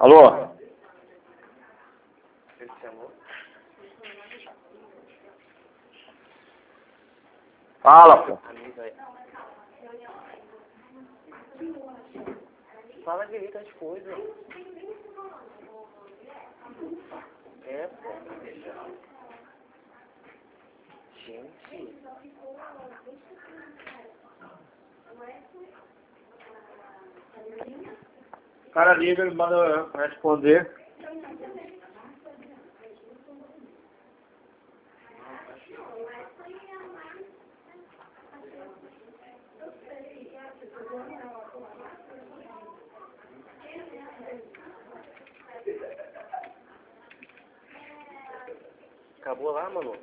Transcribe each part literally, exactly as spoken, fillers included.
Alô? Ele te chamou? Fala, pô. Amigo aí. Fala direito as coisas. É, pô. Gente. O cara liga, ele manda responder. Acabou lá, mano?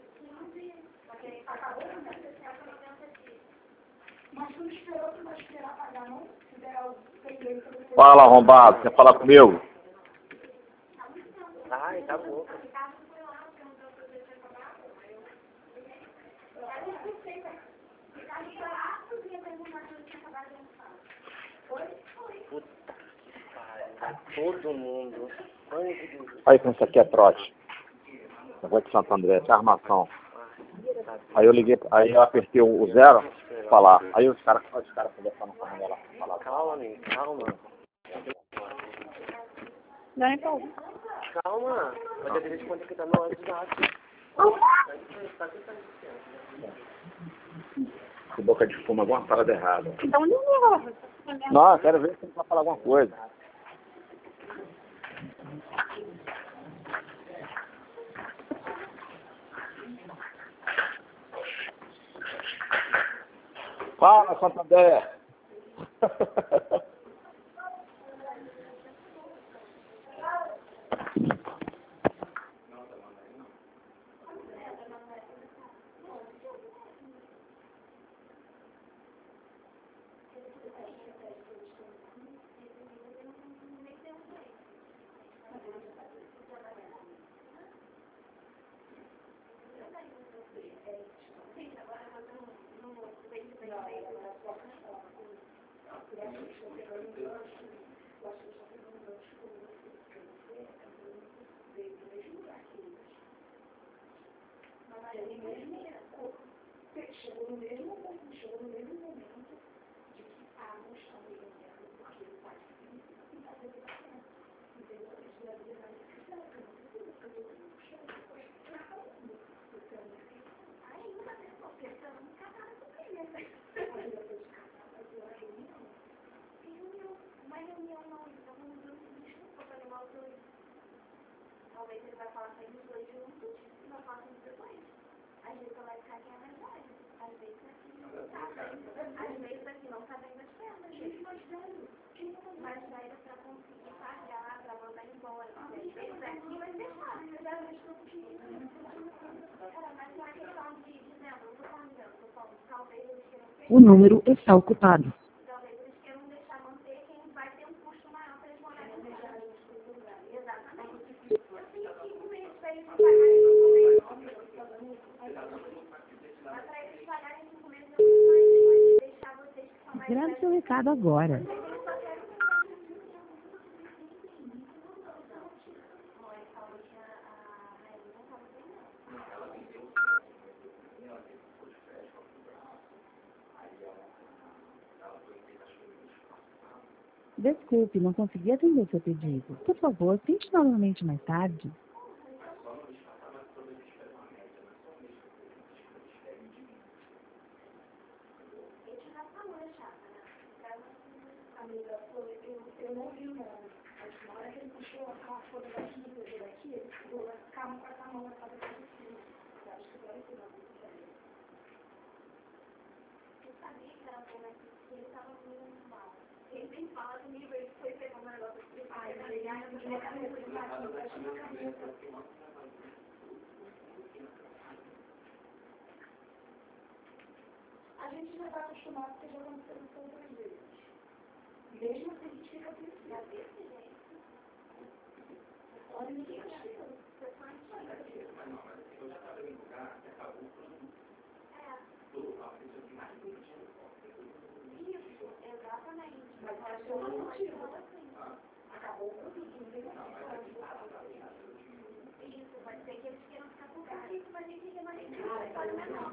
Fala, arrombado. Quer falar comigo? Ai, acabou. Puta que pariu. Todo mundo. Ai, que Deus. Aí, como isso aqui é trote. Eu vou de Santo André, essa é armação. Aí eu liguei, aí eu apertei o zero, falar. Aí os caras os cara conversando com a mulher lá, falar. Calma, amigo, calma. Não, então. Calma. Vai ter que conectar no WhatsApp. Que boca de fumo, alguma parada errada. Então, não. Não, eu quero ver se ele vai falar alguma coisa. Fala, Santo André. Talvez ele vai falar com eles dois juntos e vai falar com eles depois. Às vezes ela vai ficar aqui na verdade. Às vezes aqui não tá vendo. Às vezes aqui não tá vendo as pernas. Gente, mais velho. Mais velho pra conseguir pagar, pra mandar embora. Às vezes aqui vai ser fácil. Eu já estou pedindo. Cara, mas não é questão de dizendo, eu tô falando, eu tô falando, talvez eles queiram ter. O número está ocupado. Talvez eles queiram deixar manter quem vai ter um custo maior para eles morarem no lugar. Exatamente. Cinco meses para eles pagarem cinco meses. Mas para eles pagarem cinco meses, eu não vou deixar vocês que são mais Grave seu recado agora. Desculpe, não consegui atender seu pedido. Por favor, tente novamente mais tarde. Amiga, eu não vi o nome. Mas na hora que ele puxou a fotografia dele aqui, ele ficou com a mão na cabeça de cima. Eu acho que vai ser uma coisa. Eu sabia que era um problema, porque ele estava muito mal. Ele nem fala comigo, ele foi pegar um negócio aqui. Ai, ele ai, eu não cabeça de máquina, eu acho que a cabeça. A gente já está acostumado, porque já aconteceu isso outras vezes. Mesmo assim, a gente fica apreciado desse jeito. Olha, ninguém chega. Foi só antiga. Mas não, mas eu já estava em lugar que acabou o plano. É. Tudo mal, isso aqui mais bonitinho. Isso, exatamente. Mas eu acho que eu não motivo. Acabou o produto, não tem gente fica mais história menor.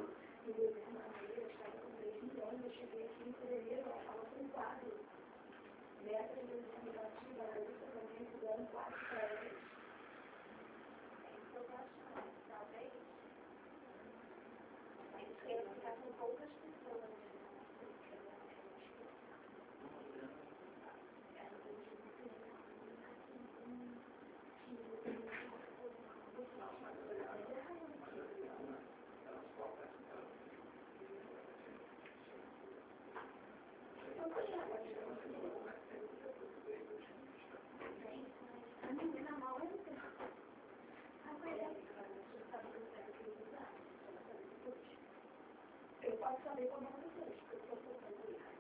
Eu posso saber como vocês, porque eu sou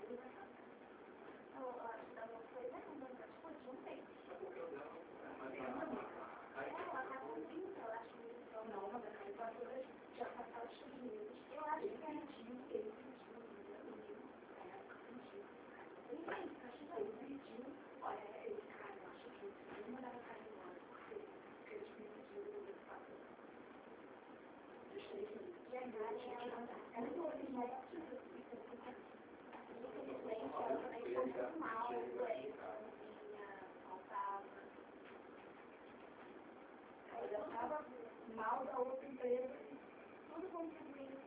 mal da outra empresa, tudo contribuindo.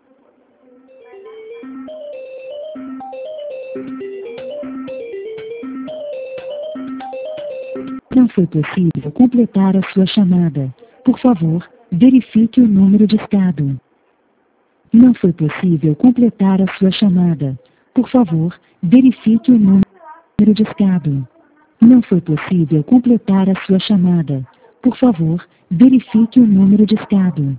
Não foi possível completar a sua chamada. Por favor, verifique o número de estado. Não foi possível completar a sua chamada. Por favor, verifique o número de estado. Não foi possível completar a sua chamada. Por favor, verifique o número de estado.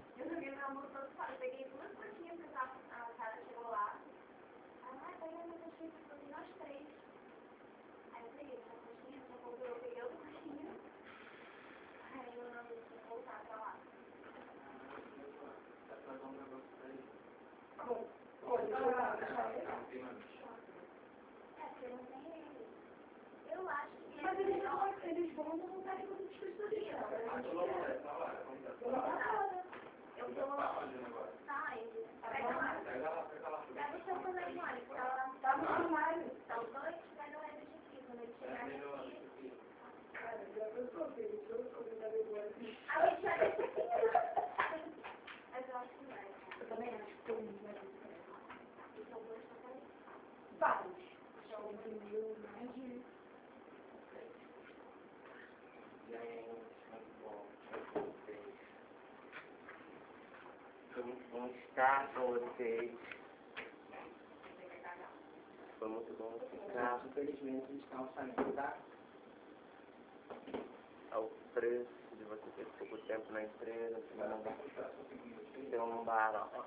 Mas eles não, eles vão montar em todas as pessoas. Eu tô... Tá, pega lá. Pega lá, pega lá. Pega o seu telefone, tá lá. Tá no armário. São dois, pega lá eles aqui, quando eles chegarem aqui. Eu sou feliz, eu sou feliz. A gente vai ver aqui. Mas eu acho que vai. Eu também acho que todo mundo vai ver. E são dois papéis? Vários. Já o meu mais de... Foi muito bom estar com vocês. Foi muito bom ficar. Infelizmente, eles estão saindo da... Ao preço de você ter pouco tempo na empresa, ter um barato.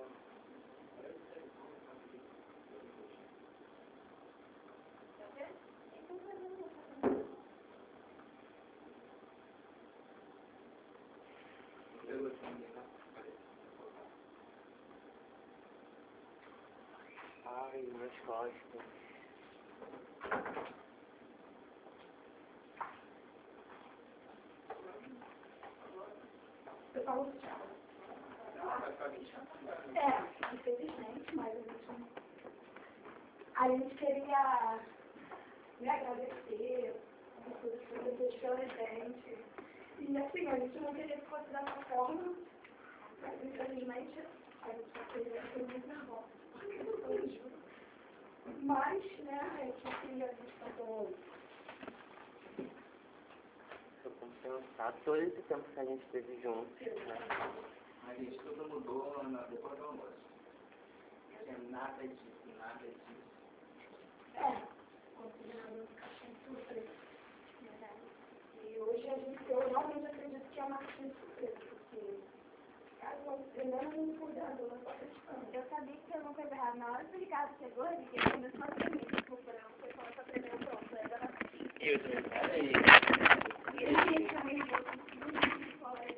Ai, meus costas. Eu falo tchau. É, infelizmente, mas a gente... A gente queria me agradecer por tudo que você fez pela gente. E assim, a gente não queria que fosse dessa forma, mas infelizmente a gente só queria ser muito nervosa. Mas, né, a gente queria estar com... Estou compensado todo esse tempo que a gente esteve juntos, né? A gente tudo mudou na, depois do almoço. Não tinha nada disso, nada disso. É, considerando ficar sem surpresa. E hoje a gente, eu realmente acredito que é uma caixinha de surpresa, porque caso eu não cuidado, eu não estou acreditando. Eu sabia que tinha alguma coisa errada. Na hora que o Ricardo chegou, ele começou a tremer. Desculpa, não, foi só essa tremendo pronto. Eu ainda não... Eu também falei. E ele também muito fora aí.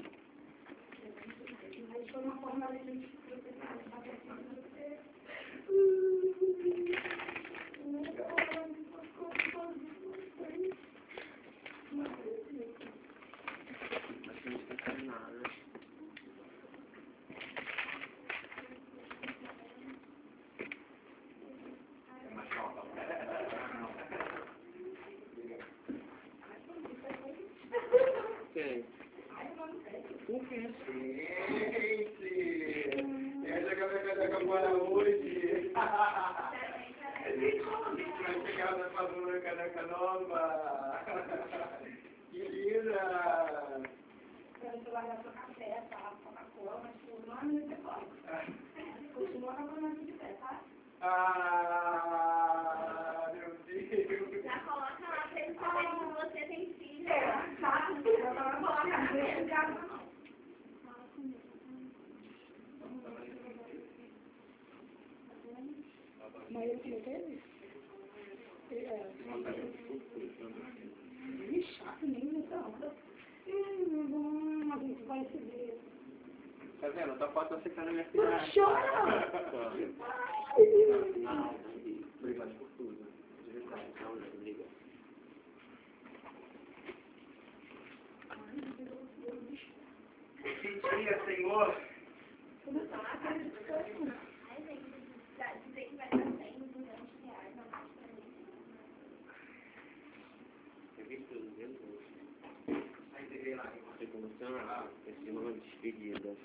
Mas foi uma forma de a gente proteger, sabe? Gente, essa cabeça da campanha hoje. A gente vai chegar na fazenda Canaca Nova. Que linda! Quando tu larga seu café, tá? Coca-Cola, mas tu não é muito depois. Continua na banana de pé, tá? Ah, meu Deus! Já coloca lá pra ele saber que você tem filho. É, tá? Já coloca na frente do carro, não. Mas ele não teve? É. Ele é chato, nem então. Hum, a gente vai se ver. Tá vendo? Tua foto você tá na minha cidade. Chora! Não, obrigado por tudo. De verdade, não, obrigado. Que dia, Senhor! Ai, gente, dizer que vai dar cem milhões de reais não bate pra mim. Eu vi tudo dentro. Aí peguei lá. Você começando a esse nome de despedida.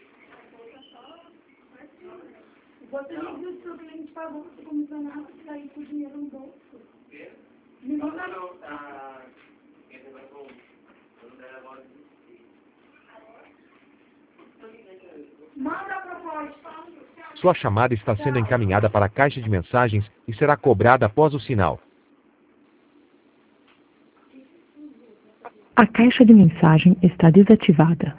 Você não viu o seu cliente pagou você comissionava e sair com o dinheiro no bolso. Quê? Me manda. Não, tá. Entra pra bom. Eu não dei a voz de Manda a proposta. Sua chamada está sendo encaminhada para a caixa de mensagens e será cobrada após o sinal. A caixa de mensagem está desativada.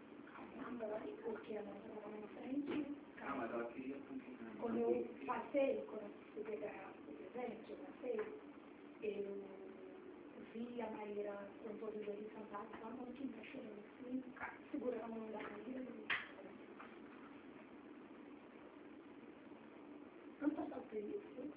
Quando eu passei, quando eu fui pegar o presente, eu passei, eu vi a Maíra com todos eles sentados, lá no quinto, chorando assim, segurando a mão da Maíra. Não passou por isso?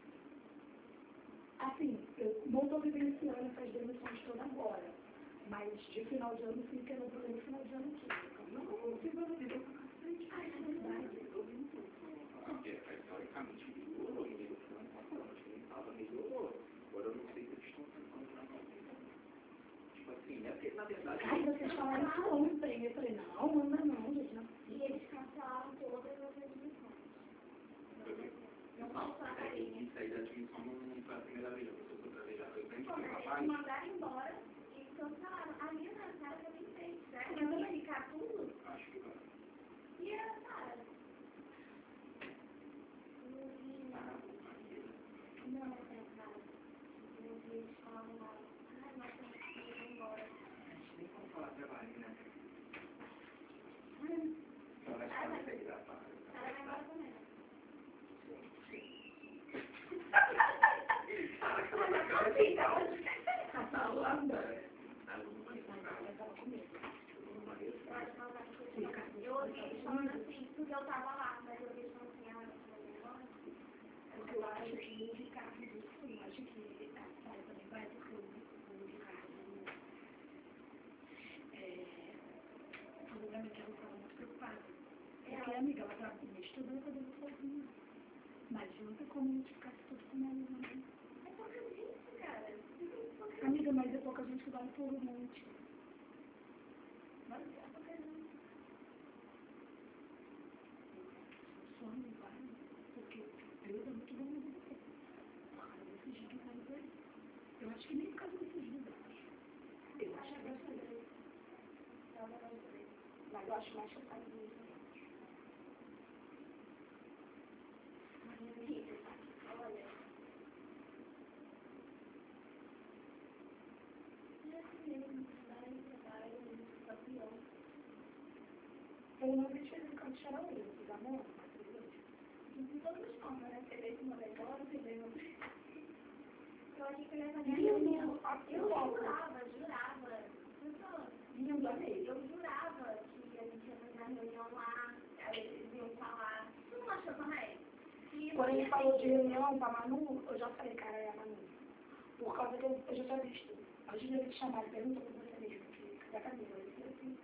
Assim, eu não estou vivenciando essas demissões todas agora, mas de final de ano fica no primeiro final de ano aqui. Não, não fica no vídeo. Ah, é verdade. Porque, historicamente, melhorou, e ele não falou, acho que ele fala, melhorou. Agora eu não sei se eles estão tentando pra nós. Tipo assim, é porque, na verdade... Ai, vocês falaram isso ontem. Eu falei, não, manda não, gente, não. E eles cancelaram todas as admissões. Não passaram aí. Isso aí da admissão não foi a primeira vez, eu sou outra vez, já foi bem Como de é que rapaz. mandaram embora e cancelaram? A minha Sara também fez, certo? Mas vai ficar tudo? Acho que vai. E a Sara? Não, é a Sara. Eu vi eles falando lá. Ai, nós temos que ir embora. A gente nem pode falar trabalho, né? Hum. Então, acho que vai ser engraçado. Sara vai embora também. Tá falando? Eu ouvi eles falando assim, porque eu tava lá, mas eu ouvi eles falando assim, ah, eu vou embora. Porque eu acho que o Ricardo, eu acho que a Sara também vai, porque o Ricardo, é, provavelmente ela estava muito preocupada. Porque a amiga, ela estava com o estudando, eu estava sozinha. Mas não tem como a gente ficar tudo com ela, não. É pouca gente, cara. Amiga, mas é pouca gente que vai por um monte. Mas é pouca gente. Só não vai, porque Deus é muito bom na vida dele. Por causa desses dias aí. Eu acho que nem por causa desses dias. Eu acho que é brasileiro. Mas eu acho mais que eu faço isso. Olha. Eu não deixo ele ficar de chorar ele, vocês amor? De todas as formas, né? Você vê esse moleque, olha, você vê o... Eu achei que ele ia fazer reunião. Eu jurava, jurava. Lindo, amei. Eu jurava que a gente ia fazer a reunião lá, aí eles iam falar. Tu não achou também? Quando ele falou de reunião pra Manu, eu já falei, cara, é a Manu. Por causa que eu, eu já tinha visto. Antes de ele te chamar, ele perguntou pra você mesmo, que da Camila. Eu disse assim.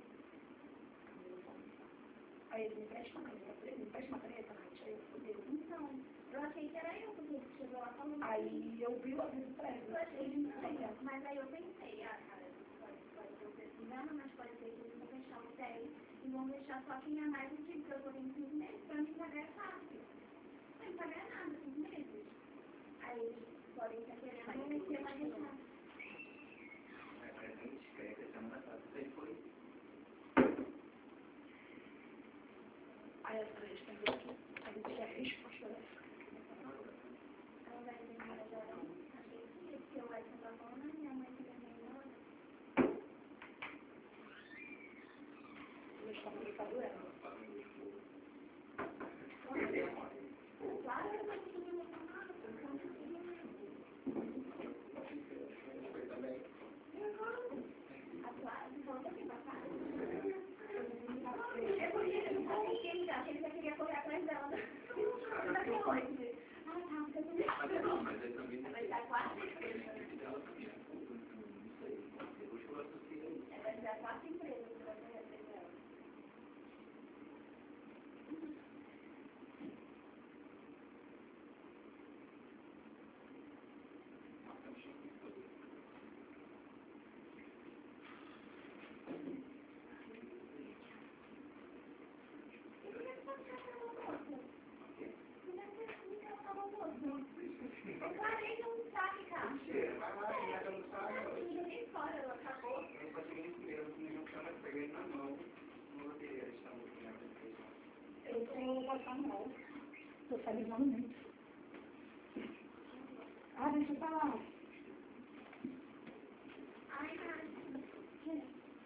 Aí ele me presta uma caneta, ele me presta uma caneta, aí eu falei, então, eu achei que era eu, porque ele chegou lá falando. Aí eu vi o aviso pra ele. Eu achei que não era. Mas aí eu pensei, ah, cara, pode, pode ser engano, mas pode ser que ele não fechar o dez e vão deixar só quem é mais antigo, porque eu vou em cinco meses, para mim pagar é fácil. Não tem pagar nada, cinco meses. Aí eles podem estar querendo conhecer mais deixar. A gente quer que a semana passada você foi. Aí a gente tem que aqui, a gente quer a resposta dessa. Ela vai vir para Jarão, achei que porque eu vai ser bom, né? Minha mãe também melhor. Eu estou aplicando ela. Claro, eu não consegui emocionar, eu não consegui. Foi também. A Clara, volta aqui pra casa. É por isso que eu não consegui ligar, ele já queria correr atrás dela. Ainda tem hoje. Ah, tá, você também. Mas não, mas eu também não Vai sei. dar quatro? Ela também é culpa, não sei. Depois que eu associei. É, vai dar quatro empresas que vai correr atrás dela. Eu estou passando mal. Estou salivando muito. Ah, deixa eu falar. Ai, ai.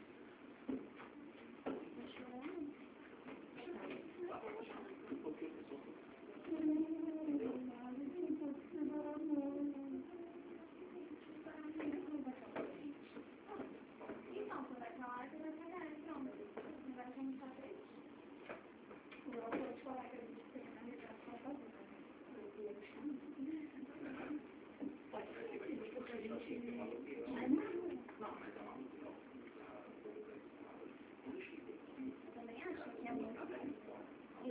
Então, você vai falar que vai pegar, então. Não vai começar três. Eu vou te falar que a gente tem que analisar só a favor. Eu queria deixar muito. Pode ser que porque a gente... Mas não, Não, mas é uma música. eu também acho que é muito bom.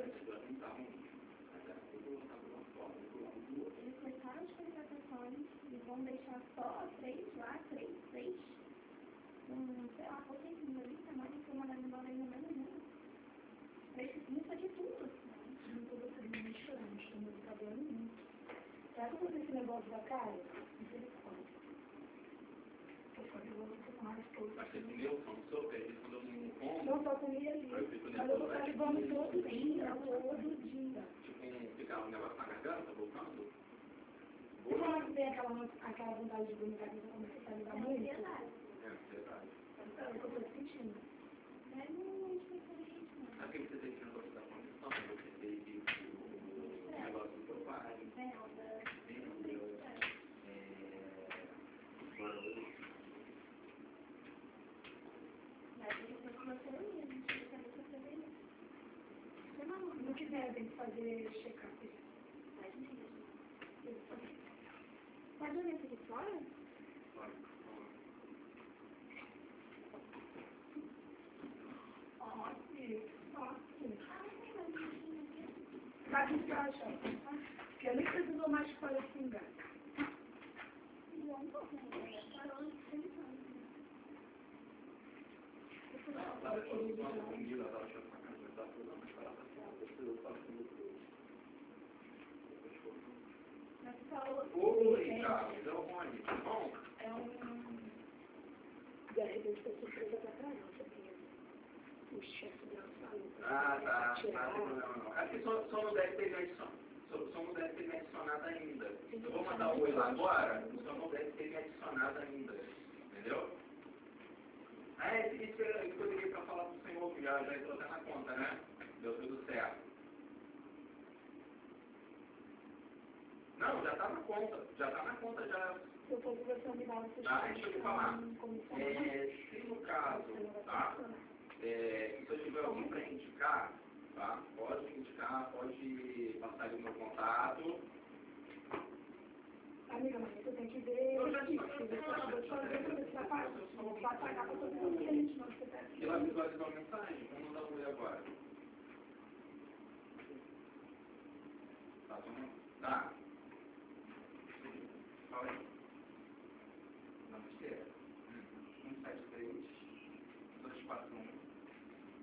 Eles cortaram as contratações e vão deixar só três lá, três, seis. Um, sei lá, pouquinho ali, tamanho que eu mandar embora ainda menos nenhum. Isso aqui tudo. não estou gostando de chorando, estou me trabalhando muito. Sabe quando esse negócio da cara? Misericórdia. Eu falei, eu vou tomar mais coisa. Mas você comeu, almoçou, porque quando eu não como, Não só comi ali, eu fico mas eu vou nervoso, estar né? ligando todo dia, todo dia. Tipo, ficar um negócio na garganta, voltando. E quando que tem aquela, aquela vontade de vomitar que eu comecei a ligar muito? É verdade. É, verdade. É o que eu estou sentindo. Mas não é especialista, não. Aqui você tem que negócio da condição, você teve o negócio do teu pai, Venda. venda, Mas ele foi com você ali, a gente queria saber se você veio. Você não, No que der, tem que fazer check-up. faz mesmo. Pode olhar isso aqui fora? Ó, sim, ó, sim. Ah, não tem mais bichinho aqui. Tá aqui embaixo, ó. Porque eu nem precisou mais que para esse lugar. E é um pouco, né? Parou de sentando. ela tava achando comida, ela tava achando pra casa, ela tava mas ela tava depois eu falo com Mas falou. Oi, Ricardo, é o Rony, tá bom? É um... De repente, eu sou surpresa pra caramba, porque o chefe dela falou pra Ah, tá, tirar. não tem problema não. É que só, só não deve ter me adicionado, só, só não deve ter me adicionado ainda. Eu vou mandar o oi lá agora, só não deve ter me adicionado ainda, entendeu? Ah, é, isso que eu liguei pra falar pro senhor, que já, já entrou até na conta, né? Deu tudo certo. Não, já tá na conta, já tá na conta, já. Eu tô conversando com ela, Tá, deixa eu te falar. É, se no caso, tá? É, se eu tiver alguém para indicar, tá? Pode indicar, pode passar ali o meu contato. Amiga, mas você tem que ver. Eu já disse, você vai fazer quando você vai pagar. Vai pagar pra todo mundo que a gente não você e ela visualizou a mensagem, vamos mandar um oi agora. Tá, vamos. Tá. Fala aí. Não, besteira. um sete três, dois quatro um,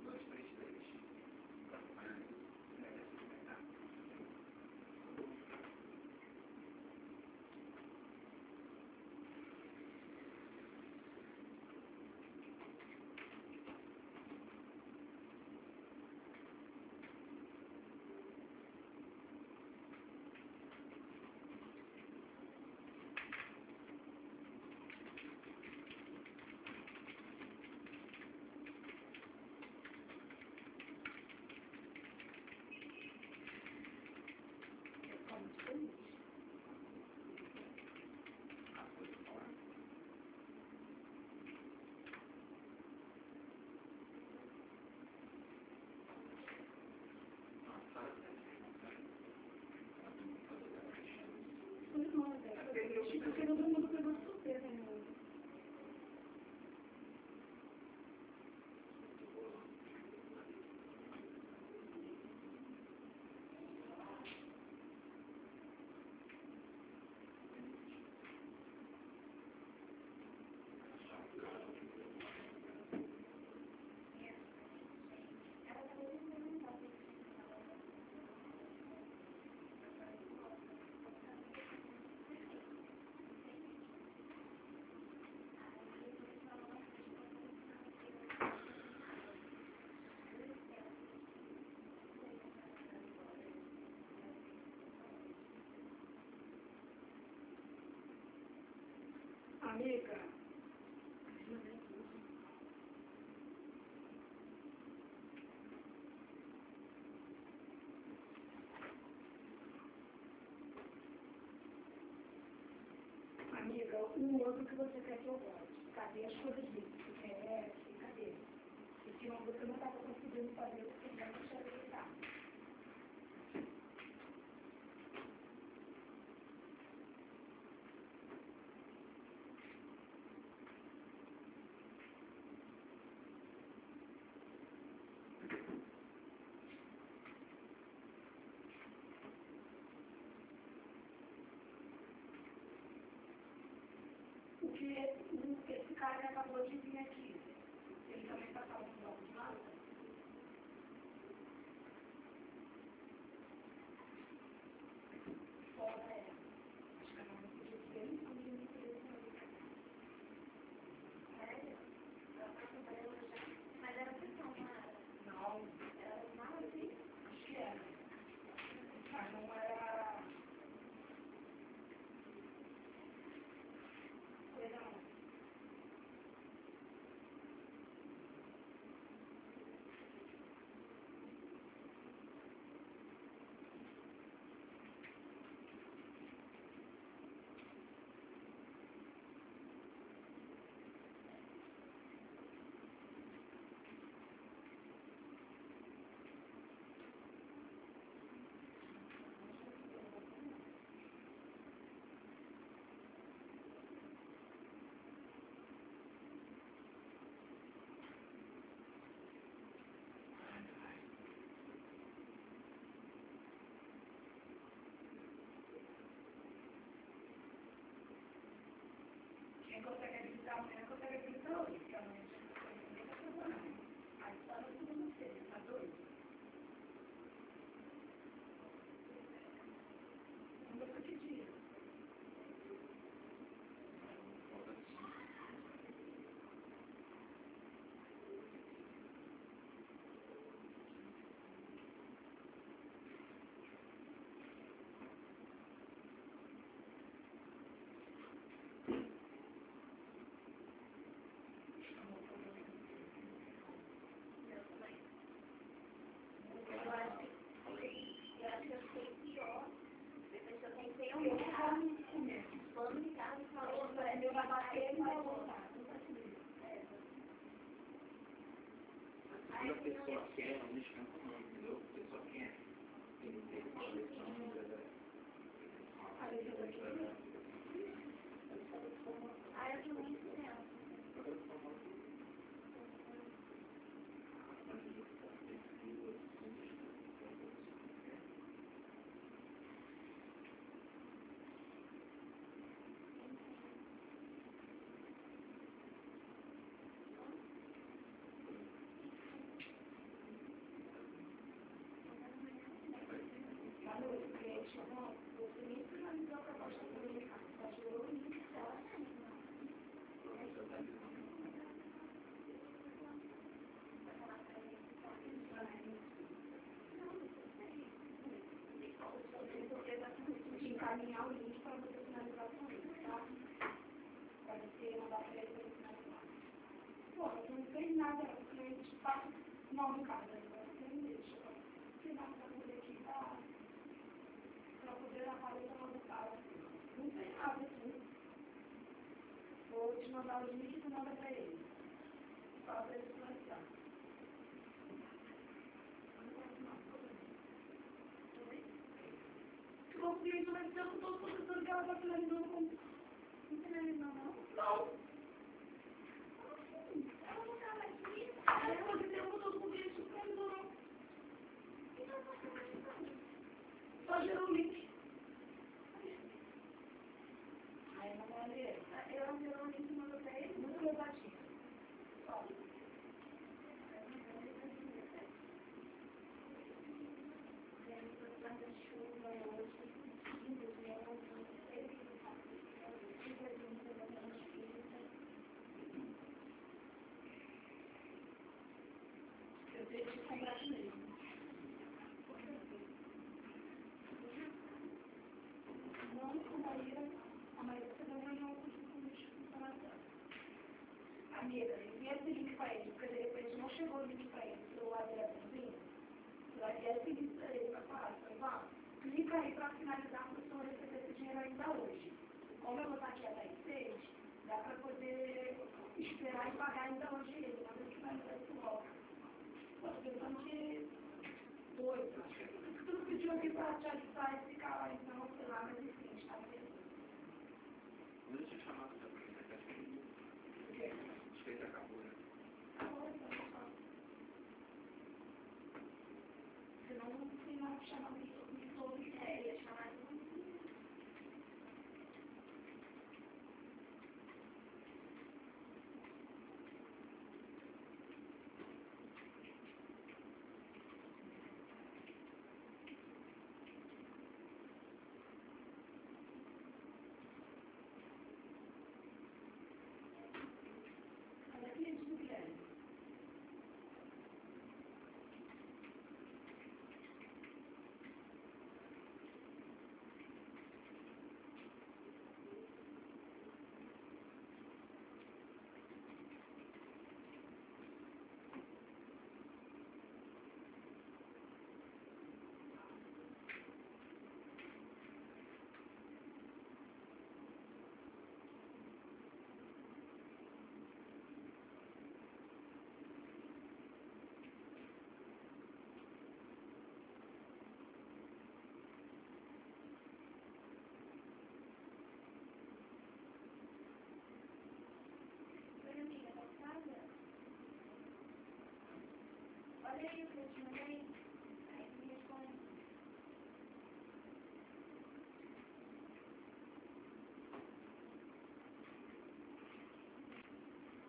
Amiga. Amiga, um outro que você quer que eu goste. Cadê as coisas dele? Você quer? Cadê? E se uma você não estava conseguindo fazer, você vai deixar ele deitar. Porque esse cara que acabou de vir aqui, ele também está falando de algo de nada? Fora é. Acho que a mãe podia ser ele, não podia me querer saber. Sério? Mas era questão, não era? Não. Era nada assim? Acho que era. Mas não era... Não. Quem consegue acreditar amanhã, consegue acreditar hoje, porque amanhã a gente não consegue acreditar não. Aí só no segunda-feira, tá doido? Segunda foi que dia? Quando a pessoa quer, não mexe com o nome, entendeu? A pessoa quer. Tem que ter uma questão Ah, eu tenho muito tempo. Encaminhar o link para você finalizar com ele, tá? Para você mandar para ele para ele finalizar. Pô, eu não fez nada, o cliente passa mal no caso, você não deixa. Não tem nada para poder aqui, tá? Para poder na paleta mal do cara. Não tem nada aqui. Vou te mandar o link e você manda para ele. Fala para ele finalizar. O cliente vai dizer que eu estou processando que ela está finalizando com... Não finalizando, não? Não. Ela não está mais aqui. Ela está dizendo que eu estou com o cliente finalizando, não. Então, ela está finalizando. Só gerou o link. Aí, ela vai ler. Ela gerou o link e mandou para ele. Muito levatinho. Só. Eu tenho que comprar mesmo. Não, a Maíra, a Maíra você vai ganhar um curso com funcionário. amiga, envia esse link para ele, porque de repente não chegou o link para ele, o celular dele é bonzinho. Você vai enviar esse link para ele, vai falar, Ivan, clica aí para finalizar para o senhor receber esse dinheiro ainda hoje. Como eu vou estar aqui até às seis, dá para poder esperar e pagar ainda hoje ele, mas eu finalizar esse bloco. Estou pensando que dois, acho que tu não pediu aqui para te ajudar e ficar lá, então, sei lá, mas enfim, está bem. Deixa eu chamar você para mim, acho que acho que ele acabou, né? Acabou, então, só. Senão não tem nada para chamar de todo ideia, ia chamar de muito. Olha aqui, Juliane. Oi, amiga, tá casa? Olha aí o que eu te mandei.